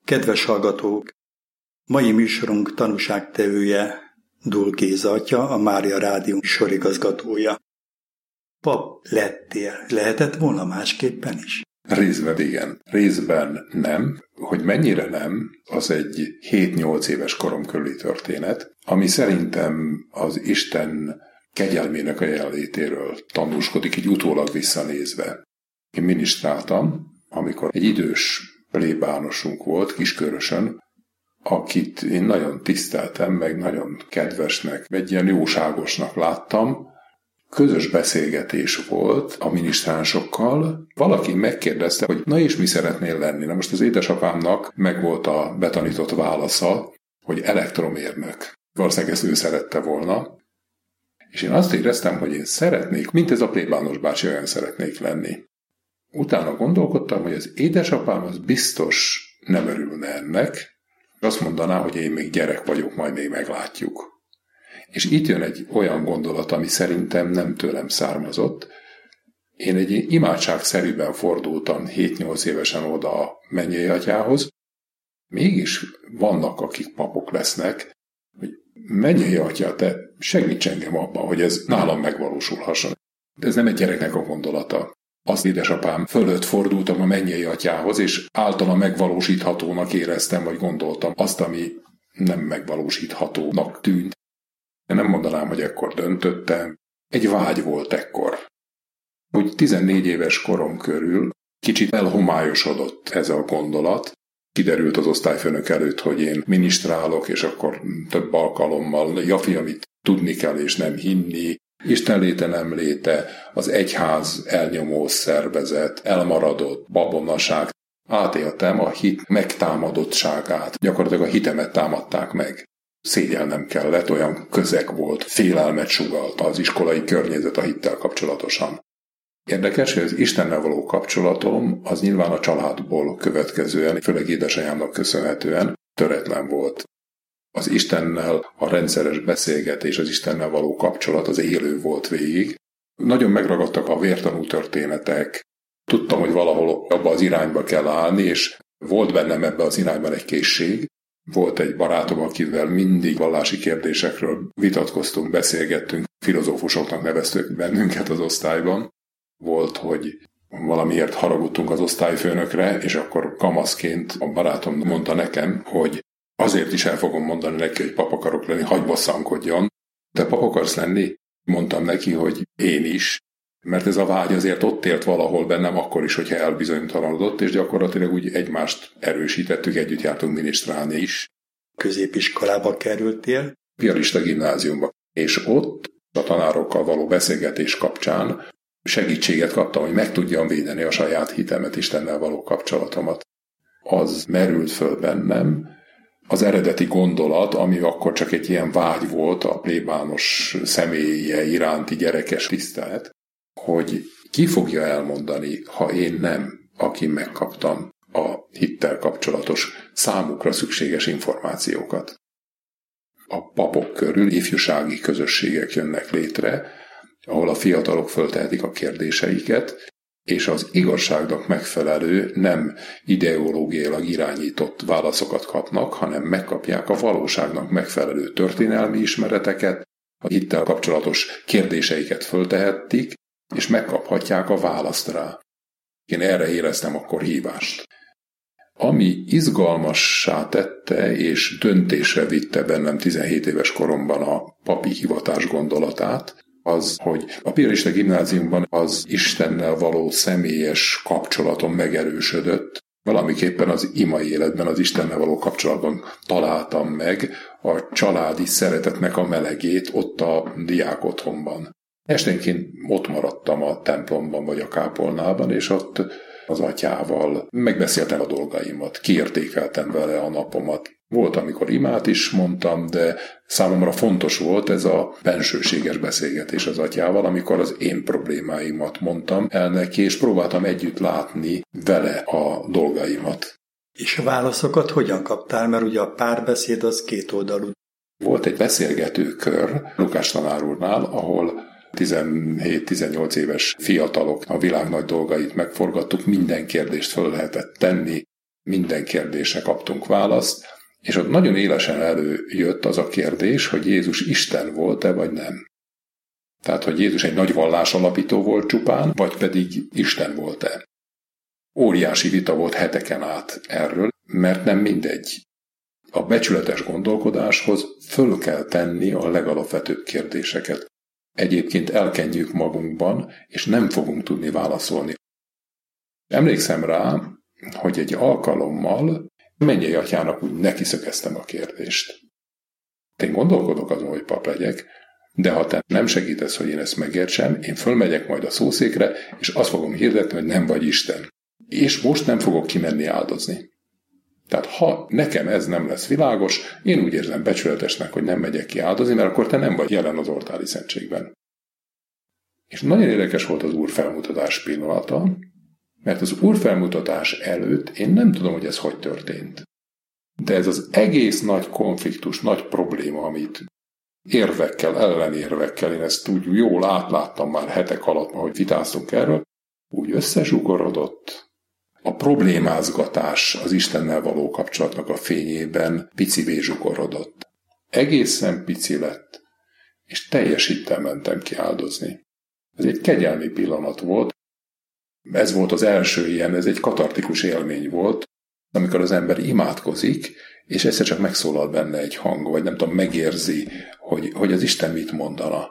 Kedves hallgatók! Mai műsorunk tanúságtevője Dul Géza atya, a Mária Rádió sorigazgatója. Pap lettél. Lehetett volna másképpen is? Részben igen, részben nem. Hogy mennyire nem, az egy 7-8 éves korom körüli történet, ami szerintem az Isten kegyelmének a jelenlétéről tanúskodik, így utólag visszanézve. Én minisztráltam, amikor egy idős plébánosunk volt Kiskörösön, akit én nagyon tiszteltem, meg nagyon kedvesnek, egy ilyen jóságosnak láttam. Közös beszélgetés volt a minisztránsokkal. Valaki megkérdezte, hogy na és mi szeretnél lenni? Na most az édesapámnak megvolt a betanított válasza, hogy elektromérnök. Valószínűleg ezt ő szerette volna. És én azt éreztem, hogy én szeretnék, mint ez a plébános bácsi, olyan szeretnék lenni. Utána gondolkodtam, hogy az édesapám az biztos nem örülne ennek, azt mondaná, hogy én még gyerek vagyok, majd még meglátjuk. És itt jön egy olyan gondolat, ami szerintem nem tőlem származott. Én egy imádságszerűben fordultam 7-8 évesen oda a mennyei atyához. Mégis vannak, akik papok lesznek, hogy mennyei atya, te segíts engem abban, hogy ez nálam megvalósulhasson. De ez nem egy gyereknek a gondolata. Azt édesapám fölött fordultam a mennyei atyához, és általa megvalósíthatónak éreztem, vagy gondoltam azt, ami nem megvalósíthatónak tűnt. De nem mondanám, hogy ekkor döntöttem. Egy vágy volt ekkor. Úgy 14 éves korom körül kicsit elhomályosodott ez a gondolat. Kiderült az osztályfőnök előtt, hogy én minisztrálok, és akkor több alkalommal jafi, amit tudni kell és nem hinni. Isten léte nem léte, az egyház elnyomó szervezet, elmaradott babonaság. Átéltem a hit megtámadottságát. Gyakorlatilag a hitemet támadták meg. Szégyelnem kellett, olyan közeg volt, félelmet sugalt az iskolai környezet a hittel kapcsolatosan. Érdekes, hogy az Istennel való kapcsolatom az nyilván a családból következően, főleg édesanyámnak köszönhetően töretlen volt. Az Istennel a rendszeres beszélgetés, az Istennel való kapcsolat az élő volt végig. Nagyon megragadtak a vértanú történetek. Tudtam, hogy valahol abba az irányba kell állni, és volt bennem ebbe az irányban egy készség. Volt egy barátom, akivel mindig vallási kérdésekről vitatkoztunk, beszélgettünk, filozófusoknak neveztük bennünket az osztályban. Volt, hogy valamiért haragudtunk az osztályfőnökre, és akkor kamaszként a barátom mondta nekem, hogy azért is el fogom mondani neki, hogy pap akarok lenni, hagyj bosszankodjon. Te pap akarsz lenni? Mondtam neki, hogy én is, mert ez a vágy azért ott élt valahol bennem akkor is, hogyha elbizonytalanodott, és gyakorlatilag úgy egymást erősítettük, együtt jártunk minisztrálni is. Középiskolába kerültél? Piarista gimnáziumba. És ott a tanárokkal való beszélgetés kapcsán segítséget kaptam, hogy meg tudjam védeni a saját hitemet, Istennel való kapcsolatomat. Az merült föl bennem, az eredeti gondolat, ami akkor csak egy ilyen vágy volt, a plébános személye iránti gyerekes tisztelet, hogy ki fogja elmondani, ha én nem, aki megkaptam a hittel kapcsolatos számukra szükséges információkat. A papok körül ifjúsági közösségek jönnek létre, ahol a fiatalok föltehetik a kérdéseiket, és az igazságnak megfelelő, nem ideológiailag irányított válaszokat kapnak, hanem megkapják a valóságnak megfelelő történelmi ismereteket, a hittel kapcsolatos kérdéseiket föltehetik, és megkaphatják a választ rá. Én erre éreztem akkor hívást. Ami izgalmassá tette és döntésre vitte bennem 17 éves koromban a papi hivatás gondolatát, az, hogy a piarista gimnáziumban az Istennel való személyes kapcsolatom megerősödött. Valamiképpen az imai életben az Istennel való kapcsolatban találtam meg a családi szeretetnek a melegét ott a diák otthonban. Esténként ott maradtam a templomban vagy a kápolnában, és ott az atyával megbeszéltem a dolgaimat, kiértékeltem vele a napomat. Volt, amikor imát is mondtam, de számomra fontos volt ez a bensőséges beszélgetés az atyával, amikor az én problémáimat mondtam el neki, és próbáltam együtt látni vele a dolgaimat. És a válaszokat hogyan kaptál? Mert ugye a párbeszéd az kétoldalú. Volt egy beszélgetőkör Lukás tanár úrnál, ahol 17-18 éves fiatalok a világ nagy dolgait megforgattuk, minden kérdést föl lehetett tenni, minden kérdésre kaptunk választ, és ott nagyon élesen előjött az a kérdés, hogy Jézus Isten volt-e, vagy nem. Tehát, hogy Jézus egy nagy vallásalapító volt csupán, vagy pedig Isten volt-e. Óriási vita volt heteken át erről, mert nem mindegy. A becsületes gondolkodáshoz föl kell tenni a legalapvetőbb kérdéseket. Egyébként elkenjük magunkban, és nem fogunk tudni válaszolni. Emlékszem rá, hogy egy alkalommal Mennyei Atyának úgy nekiszögeztem a kérdést. Én gondolkodok azon, hogy pap legyek, de ha te nem segítesz, hogy én ezt megértsem, én fölmegyek majd a szószékre, és azt fogom hirdetni, hogy nem vagy Isten. És most nem fogok kimenni áldozni. Tehát ha nekem ez nem lesz világos, én úgy érzem becsületesnek, hogy nem megyek ki áldozni, mert akkor te nem vagy jelen az oltári szentségben. És nagyon érdekes volt az úrfelmutatás pillanata, mert az úrfelmutatás előtt én nem tudom, hogy ez hogy történt. De ez az egész nagy konfliktus, nagy probléma, amit érvekkel, ellenérvekkel, én ezt úgy jól átláttam már hetek alatt, ahogy vitáztunk erről, úgy összezsugorodott. A problémázgatás az Istennel való kapcsolatnak a fényében picivé zsugorodott. Egészen pici lett, és teljes hittel mentem ki áldozni. Ez egy kegyelmi pillanat volt. Ez volt az első ilyen, ez egy katartikus élmény volt, amikor az ember imádkozik, és egyszer csak megszólal benne egy hang, vagy nem tudom, megérzi, hogy az Isten mit mondana.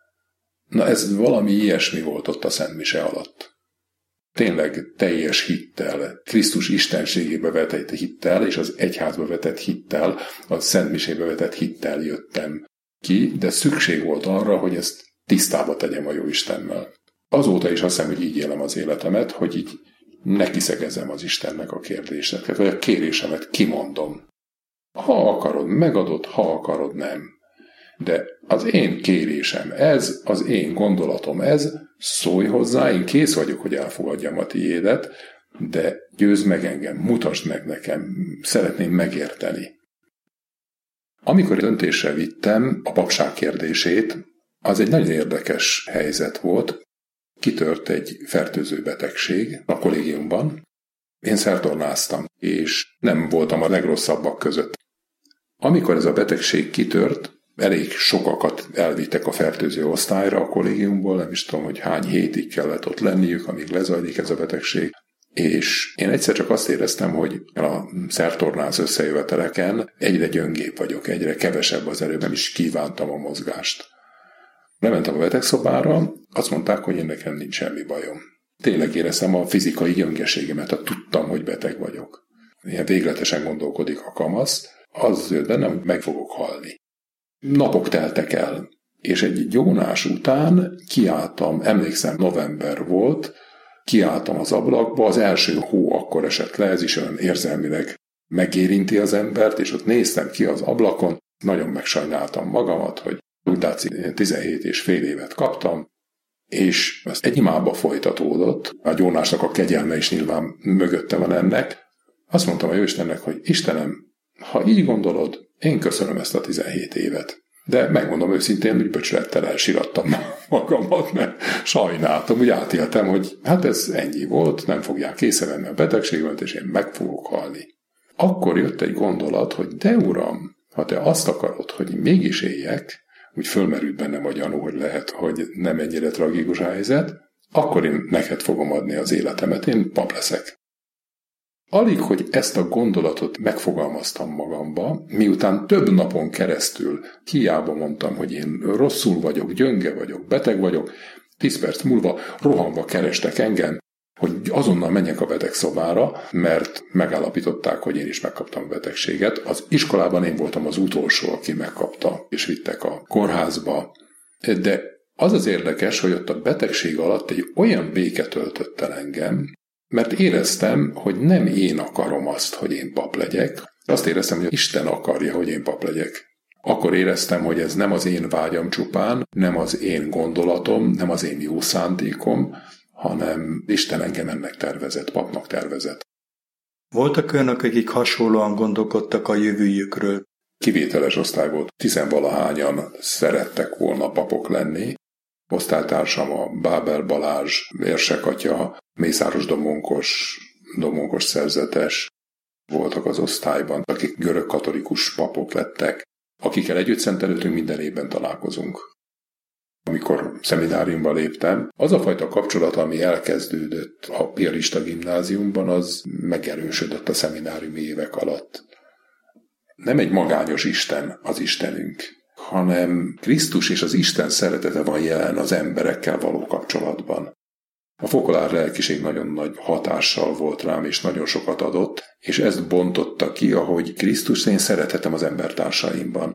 Na ez valami ilyesmi volt ott a Szent Mise alatt. Tényleg teljes hittel, Krisztus istenségébe vetett hittel, és az egyházba vetett hittel, a Szent Misébe vetett hittel jöttem ki, de szükség volt arra, hogy ezt tisztába tegyem a jó Istennel. Azóta is azt hiszem, hogy így élem az életemet, hogy így nekiszegezem az Istennek a kérdéseket, vagy a kérésemet kimondom. Ha akarod, megadod, ha akarod, nem. De az én kérésem ez, az én gondolatom ez, szólj hozzá, én kész vagyok, hogy elfogadjam a tiédet, de győzd meg engem, mutasd meg nekem, szeretném megérteni. Amikor döntésre vittem a papság kérdését, az egy nagyon érdekes helyzet volt. Kitört egy fertőző betegség a kollégiumban. Én szertornáztam, és nem voltam a legrosszabbak között. Amikor ez a betegség kitört, elég sokakat elvittek a fertőző osztályra a kollégiumból, nem is tudom, hogy hány hétig kellett ott lenniük, amíg lezajlik ez a betegség. És én egyszer csak azt éreztem, hogy a szertornáz összejöveteleken egyre gyöngébb vagyok, egyre kevesebb az erő, nem is kívántam a mozgást. Lementem a betegszobára, azt mondták, hogy én nekem nincs semmi bajom. Tényleg éreztem a fizikai gyöngeségemet, tudtam, hogy beteg vagyok. Ilyen végletesen gondolkodik a kamasz, az jött bennem, hogy meg fogok halni. Napok teltek el, és egy gyónás után kiálltam, emlékszem, november volt, kiálltam az ablakba, az első hó akkor esett le, ez is olyan érzelmileg megérinti az embert, és ott néztem ki az ablakon, nagyon megsajnáltam magamat, hogy úgy látszik, 17 és fél évet kaptam, és ez egy imába folytatódott, a gyónásnak a kegyelme is nyilván mögötte van ennek. Azt mondtam a Jóistennek, hogy Istenem, ha így gondolod, én köszönöm ezt a 17 évet. De megmondom őszintén, hogy becsülettel elsirattam magamat, mert sajnáltam, úgy átéltem, hogy hát ez ennyi volt, nem fogják észrevenni a betegségemet, és én meg fogok halni. Akkor jött egy gondolat, hogy de Uram, ha te azt akarod, hogy mégis éljek, úgy fölmerült bennem a gyanú, hogy lehet, hogy nem ennyire tragikus helyzet, akkor én neked fogom adni az életemet, én pap leszek. Alig, hogy ezt a gondolatot megfogalmaztam magamba, miután több napon keresztül hiába mondtam, hogy én rosszul vagyok, gyönge vagyok, beteg vagyok, 10 perc múlva rohanva kerestek engem, hogy azonnal menjek a betegszobára, mert megállapították, hogy én is megkaptam a betegséget. Az iskolában én voltam az utolsó, aki megkapta, és vittek a kórházba. De az az érdekes, hogy ott a betegség alatt egy olyan béke töltött el engem, mert éreztem, hogy nem én akarom azt, hogy én pap legyek. Azt éreztem, hogy Isten akarja, hogy én pap legyek. Akkor éreztem, hogy ez nem az én vágyam csupán, nem az én gondolatom, nem az én jó szándékom, hanem Isten engem ennek tervezett, papnak tervezett. Voltak olyanok, akik hasonlóan gondolkodtak a jövőjükről? Kivételes osztály volt. 10-valahányan szerettek volna papok lenni. Osztálytársam a Bábel Balázs, Érsek atya, Mészáros Domonkos szerzetes, voltak az osztályban, akik görög-katolikus papok lettek, akikkel együtt szentelőtünk, minden évben találkozunk. Amikor szemináriumba léptem, az a fajta kapcsolat, ami elkezdődött a piarista gimnáziumban, az megerősödött a szemináriumi évek alatt. Nem egy magányos Isten az Istenünk, hanem Krisztus és az Isten szeretete van jelen az emberekkel való kapcsolatban. A fokolár lelkiség nagyon nagy hatással volt rám, és nagyon sokat adott, és ezt bontotta ki, ahogy Krisztus, én szeretetem az embertársaimban.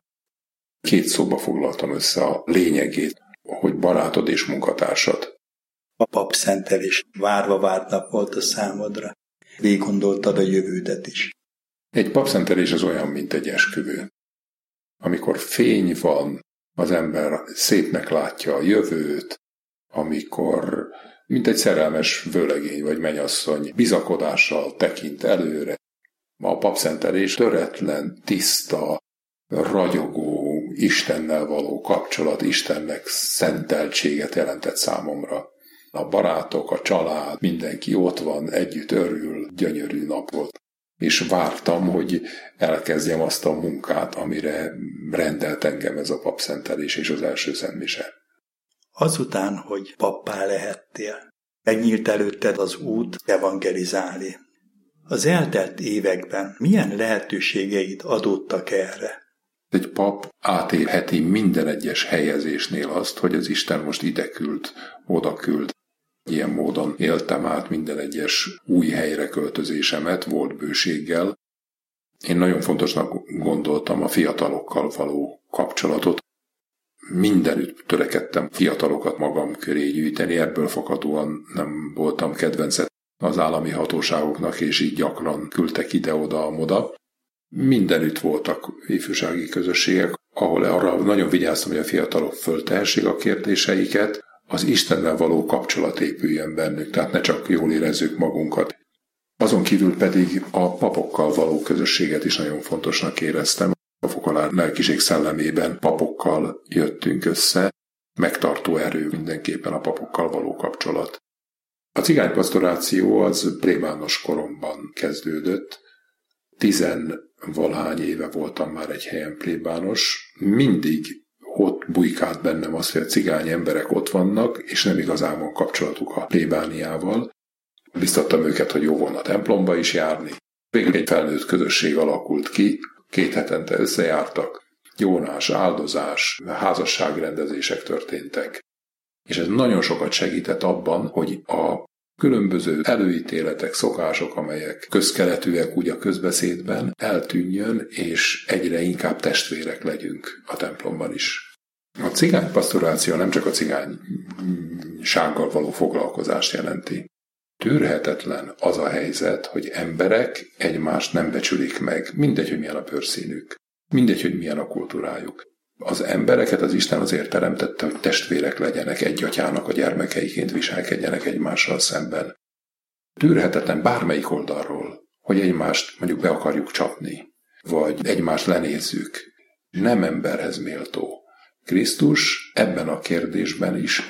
2 szóba foglaltam össze a lényegét, hogy barátod és munkatársad. A papszentelés várva várt nap volt a számodra. Végiggondoltad a jövődet is. Egy papszentelés az olyan, mint egy esküvő. Amikor fény van, az ember szépnek látja a jövőt, amikor, mint egy szerelmes vőlegény vagy mennyasszony, bizakodással tekint előre. A papszentelés töretlen, tiszta, ragyogó, Istennel való kapcsolat, Istennek szenteltséget jelentett számomra. A barátok, a család, mindenki ott van, együtt örül, gyönyörű nap volt. És vártam, hogy elkezdjem azt a munkát, amire rendelt engem ez a papszentelés és az első szentmise. Azután, hogy pappá lehettél, megnyílt előtted az út evangelizálni. Az eltelt években milyen lehetőségeid adódtak erre? Egy pap átélheti minden egyes helyezésnél azt, hogy az Isten most ide küld, oda küld. Ilyen módon éltem át minden egyes új helyre költözésemet, volt bőséggel. Én nagyon fontosnak gondoltam a fiatalokkal való kapcsolatot. Mindenütt törekedtem fiatalokat magam köré gyűjteni, ebből fakadóan nem voltam kedvencet az állami hatóságoknak, és így gyakran küldtek ide-oda-amoda. Mindenütt voltak ifjúsági közösségek, ahol arra nagyon vigyáztam, hogy a fiatalok föltehessék a kérdéseiket, az Istennel való kapcsolat épüljön bennük, tehát ne csak jól érezzük magunkat. Azon kívül pedig a papokkal való közösséget is nagyon fontosnak éreztem. A fokolár lelkiség szellemében papokkal jöttünk össze, megtartó erő mindenképpen a papokkal való kapcsolat. A cigánypastoráció az plébános koromban kezdődött. 10-valahány éve voltam már egy helyen plébános. Mindig ott bujkált bennem az, hogy a cigány emberek ott vannak, és nem igazán van kapcsolatuk a plébániával. Biztattam őket, hogy jó volna templomba is járni. Végül egy felnőtt közösség alakult ki, 2 hetente összejártak, jónás, áldozás, házasságrendezések történtek. És ez nagyon sokat segített abban, hogy a különböző előítéletek, szokások, amelyek közkeletűek úgy a közbeszédben, eltűnjön, és egyre inkább testvérek legyünk a templomban is. A cigánypastoráció nem csak a cigánysággal való foglalkozást jelenti. Tűrhetetlen az a helyzet, hogy emberek egymást nem becsülik meg, mindegy, hogy milyen a bőrszínük, mindegy, hogy milyen a kultúrájuk. Az embereket az Isten azért teremtette, hogy testvérek legyenek, egy atyának a gyermekeiként viselkedjenek egymással szemben. Tűrhetetlen bármelyik oldalról, hogy egymást mondjuk be akarjuk csapni, vagy egymást lenézzük. Nem emberhez méltó. Krisztus ebben a kérdésben is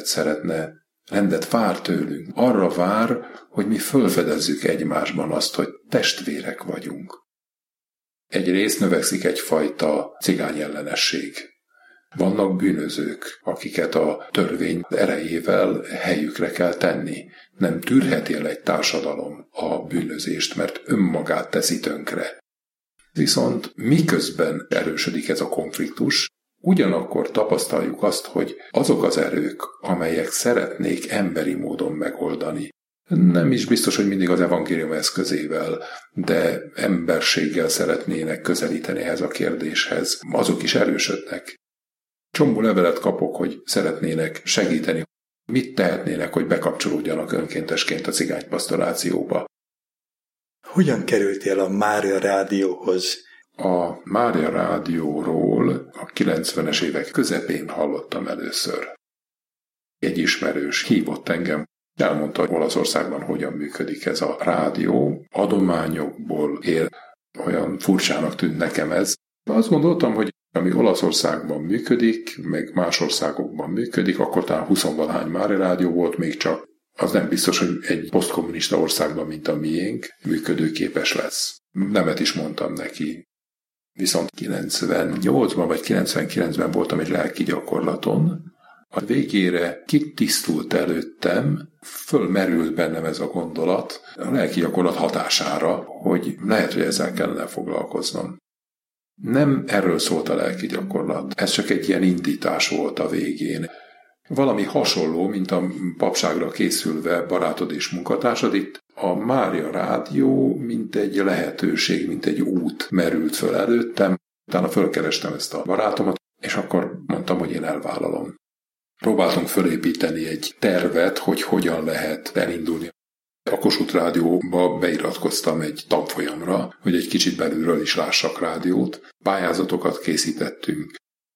rendet vár tőlünk. Arra vár, hogy mi fölfedezzük egymásban azt, hogy testvérek vagyunk. Egyrészt növekszik egyfajta cigányellenesség. Vannak bűnözők, akiket a törvény erejével helyükre kell tenni. Nem tűrheti el egy társadalom a bűnözést, mert önmagát teszi tönkre. Viszont miközben erősödik ez a konfliktus, ugyanakkor tapasztaljuk azt, hogy azok az erők, amelyek szeretnék emberi módon megoldani, nem is biztos, hogy mindig az evangélium eszközével, de emberséggel szeretnének közelíteni ehhez a kérdéshez, azok is erősödnek. Csomó levelet kapok, hogy szeretnének segíteni, mit tehetnének, hogy bekapcsolódjanak önkéntesként a cigánypastorációba. Hogyan kerültél a Mária Rádióhoz? A Mária Rádióról a 90-es évek közepén hallottam először. Egy ismerős hívott engem, elmondta, hogy Olaszországban hogyan működik ez a rádió. Adományokból él, olyan furcsának tűnt nekem ez. Azt gondoltam, hogy ami Olaszországban működik, meg más országokban működik, akkor talán 20-valahány Mária Rádió volt még csak. Az nem biztos, hogy egy posztkommunista országban, mint a miénk, működőképes lesz. nemet is mondtam neki. Viszont 98-ban vagy 99-ben voltam egy lelki gyakorlaton, a végére kitisztult előttem, fölmerült bennem ez a gondolat a lelki gyakorlat hatására, hogy lehet, hogy ezzel kellene foglalkoznom. Nem erről szólt a lelki gyakorlat, ez csak egy ilyen indítás volt a végén. Valami hasonló, mint a papságra készülve barátod és munkatársad, itt a Mária Rádió, mint egy lehetőség, mint egy út merült föl előttem. Utána fölkerestem ezt a barátomat, és akkor mondtam, hogy én elvállalom. Próbáltunk fölépíteni egy tervet, hogy hogyan lehet elindulni. A Kossuth Rádióba beiratkoztam egy tanfolyamra, hogy egy kicsit belülről is lássak rádiót. Pályázatokat készítettünk.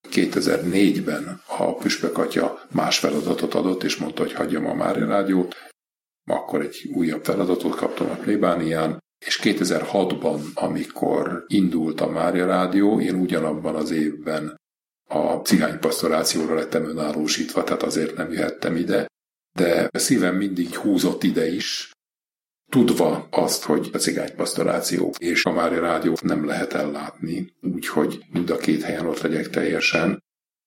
2004-ben a Püspök atya más feladatot adott, és mondta, hogy hagyjam a Mária Rádiót. Akkor egy újabb feladatot kaptam a plébánián, és 2006-ban, amikor indult a Mária Rádió, én ugyanabban az évben a cigánypastorációra lettem önállósítva, tehát azért nem jöhettem ide, de a szívem mindig húzott ide is, tudva azt, hogy a cigánypastoráció és a Mária Rádió nem lehet ellátni, úgyhogy mind a két helyen ott legyek teljesen.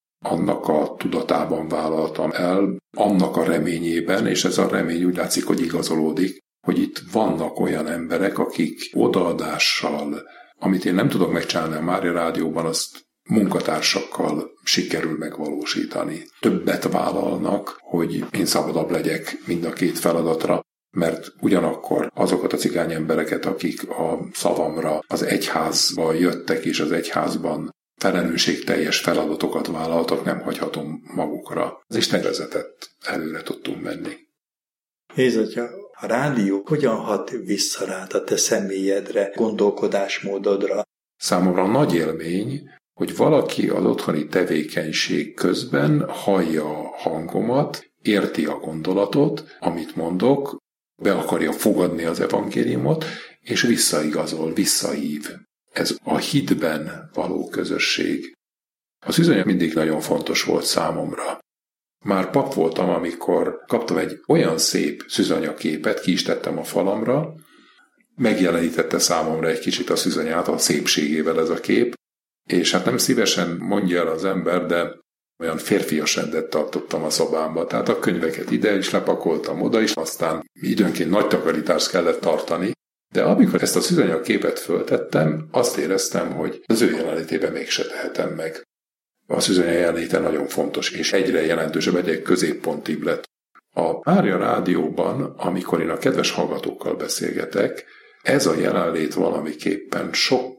Annak a tudatában vállaltam el, annak a reményében, és ez a remény úgy látszik, hogy igazolódik, hogy itt vannak olyan emberek, akik odaadással, amit én nem tudok megcsinálni a Mária Rádióban, azt munkatársakkal sikerül megvalósítani. Többet vállalnak, hogy én szabadabb legyek mind a két feladatra, mert ugyanakkor azokat a cigány embereket, akik a szavamra az egyházba jöttek, és az egyházban felelősségteljes feladatokat vállaltak, nem hagyhatom magukra. Az Isten vezetett, előre tudtunk menni. Jézatya, a rádió hogyan hat vissza rád a te személyedre, gondolkodásmódodra? Számomra nagy élmény, hogy valaki az otthoni tevékenység közben hallja a hangomat, érti a gondolatot, amit mondok, be akarja fogadni az evangéliumot, és visszaigazol, visszahív. Ez a hitben való közösség. A szűzanya mindig nagyon fontos volt számomra. Már pap voltam, amikor kaptam egy olyan szép szűzanyaképet, ki is tettem a falamra, megjelenítette számomra egy kicsit a szűzanyát, a szépségével ez a kép, és hát nem szívesen mondja el az ember, de olyan férfias rendet tartottam a szobámba, tehát a könyveket ide is lepakoltam, oda is, aztán időnként nagy takarítást kellett tartani, de amikor ezt a szűzanyagképet föltettem, azt éreztem, hogy az ő jelenlétében mégse tehetem meg. A szűzanya jelenléte nagyon fontos, és egyre jelentősebb, egyre középpontibb lett. A Mária Rádióban, amikor én a kedves hallgatókkal beszélgetek, ez a jelenlét valamiképpen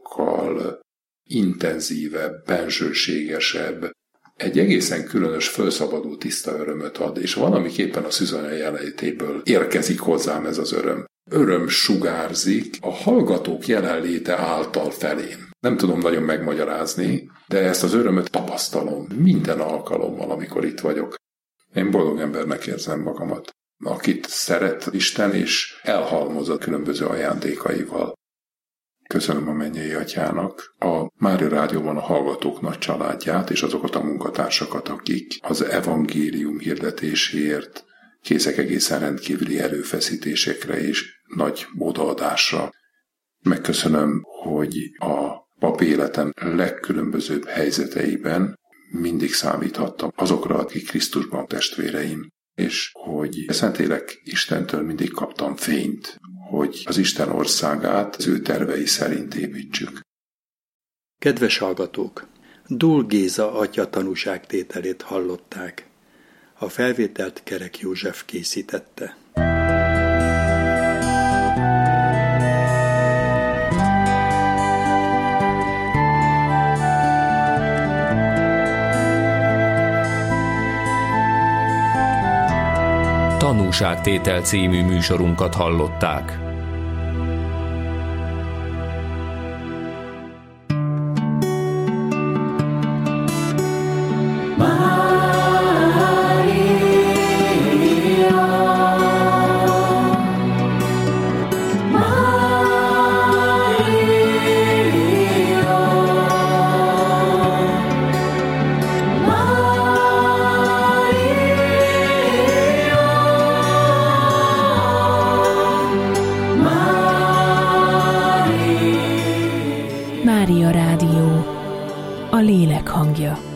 sokkal intenzívebb, bensőségesebb, egy egészen különös, fölszabadul tiszta örömöt ad, és valamiképpen a szűzanya jelenlétéből érkezik hozzám ez az öröm. Öröm sugárzik a hallgatók jelenléte által felém. Nem tudom nagyon megmagyarázni, de ezt az örömöt tapasztalom minden alkalommal, amikor itt vagyok. Én boldog embernek érzem magamat, akit szeret Isten, és elhalmozott különböző ajándékaival. Köszönöm a mennyei atyának, a Mária Rádióban a hallgatók nagy családját, és azokat a munkatársakat, akik az evangélium hirdetéséért készek egészen rendkívüli erőfeszítésekre és nagy odaadásra. Megköszönöm, hogy a pap életem legkülönbözőbb helyzeteiben mindig számíthattam azokra, akik Krisztusban testvéreim, és hogy Szentlélek Istentől mindig kaptam fényt, hogy az Isten országát az ő tervei szerint építsük. Kedves hallgatók! Dól Géza atya tanúságtételét hallották. A felvételt Kerek József készítette. Tanúságtétel című műsorunkat hallották. Mária Rádió, a lélek hangja.